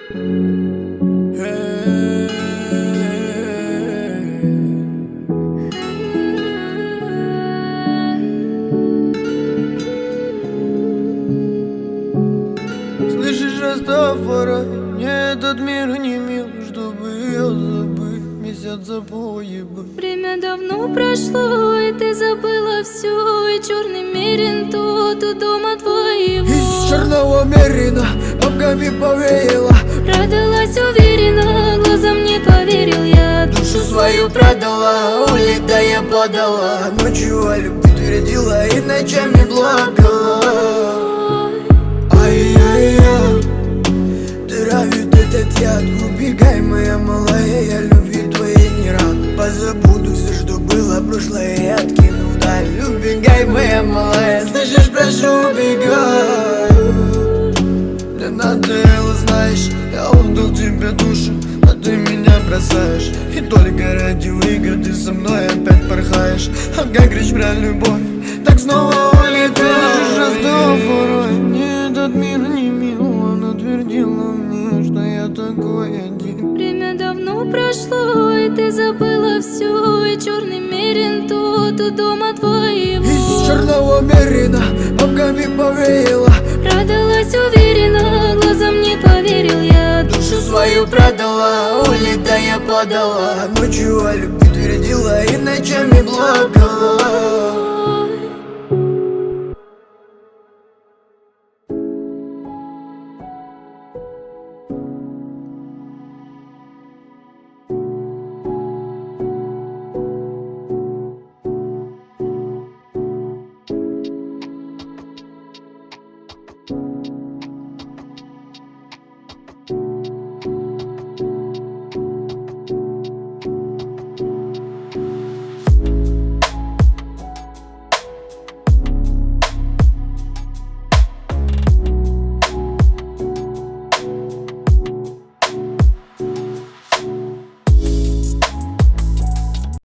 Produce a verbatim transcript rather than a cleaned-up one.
Слышишь, Растафарай, мне этот мир не мил, чтобы ее забыть, месяц запои бы. Время давно прошло, и ты забыла все, и черный мерин тот у дома твоего. Из черного мерина бабками повеяло, Продалась уверенно, глазам не поверил я. душу свою продала, улетая подала. Ночью о любви твердила и ночами плакала. Ай-яй-яй, травит этот яд. Убегай, моя малая, я любви твоей не рад. Позабуду все, что было прошлое, и откину вдаль. Убегай, моя малая, слышишь, прошу, убегай. Мне надоело, знаешь, я отдал тебе душу, а ты меня бросаешь. И только ради выгоды со мной опять порхаешь. А как речь про любовь, так снова улетаешь. Растафарай, мне этот мир не мил, она твердила мне, что я такой один. Время давно прошло, и ты забыла все, и черный мерин тот у дома твоего. Из черного мерина бабками повеяло, Продалась уверенно, глазам не поверил я. душу свою продала, улетая подала. Ночью о любви твердила и ночами плакала.